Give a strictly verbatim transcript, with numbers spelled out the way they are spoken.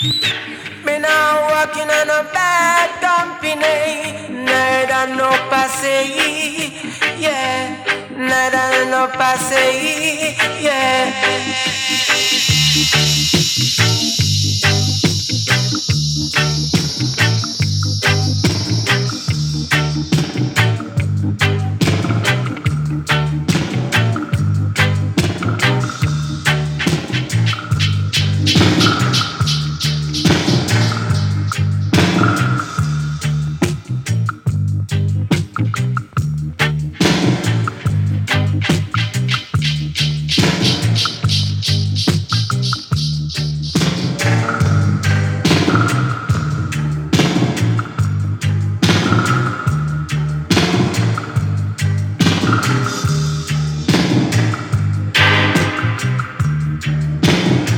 Me now walking on a bad company, neither no passe, yeah, neither no passe, yeah.